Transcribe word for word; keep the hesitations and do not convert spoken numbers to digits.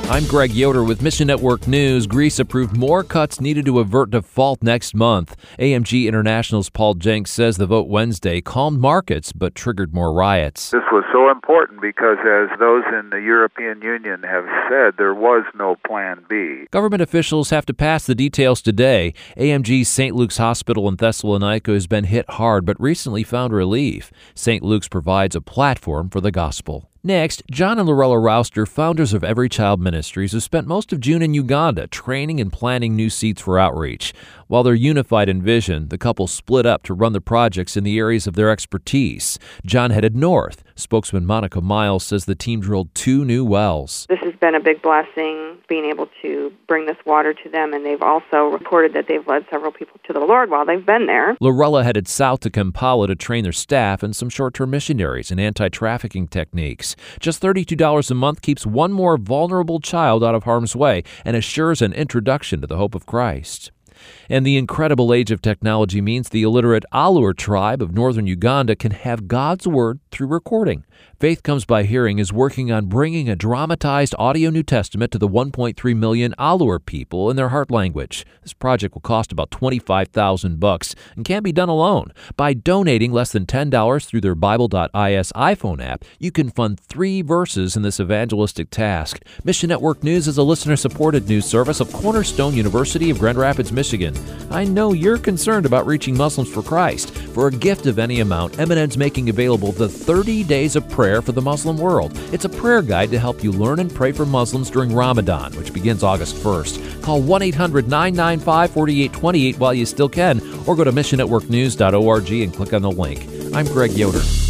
I'm Greg Yoder with Mission Network News. Greece approved more cuts needed to avert default next month. A M G International's Paul Jenks says the vote Wednesday calmed markets but triggered more riots. This was so important because, as those in the European Union have said, there was no plan B. Government officials have to pass the details today. A M G's Saint Luke's Hospital in Thessalonica has been hit hard but recently found relief. Saint Luke's provides a platform for the gospel. Next, John and Lorella Rouster, founders of Every Child Ministries, have spent most of June in Uganda training and planning new seeds for outreach. While they're unified in vision, the couple split up to run the projects in the areas of their expertise. John headed north. Spokesman Monica Miles says the team drilled two new wells. This has been a big blessing, being able to bring this water to them, and they've also reported that they've led several people to the Lord while they've been there. Lorella headed south to Kampala to train their staff and some short-term missionaries in anti-trafficking techniques. Just thirty-two dollars a month keeps one more vulnerable child out of harm's way and assures an introduction to the hope of Christ. And the incredible age of technology means the illiterate Alur tribe of northern Uganda can have God's word through recording. Faith Comes by Hearing is working on bringing a dramatized audio New Testament to the one point three million Alur people in their heart language. This project will cost about twenty-five thousand bucks and can't be done alone. By donating less than ten dollars through their Bible dot I S iPhone app, you can fund three verses in this evangelistic task. Mission Network News is a listener-supported news service of Cornerstone University of Grand Rapids, Michigan. I know you're concerned about reaching Muslims for Christ. For a gift of any amount, M and N's making available the thirty days of prayer for the Muslim world. It's a prayer guide to help you learn and pray for Muslims during Ramadan, which begins August first. Call one eight hundred nine nine five four eight two eight while you still can, or go to mission network news dot org and click on the link. I'm Greg Yoder.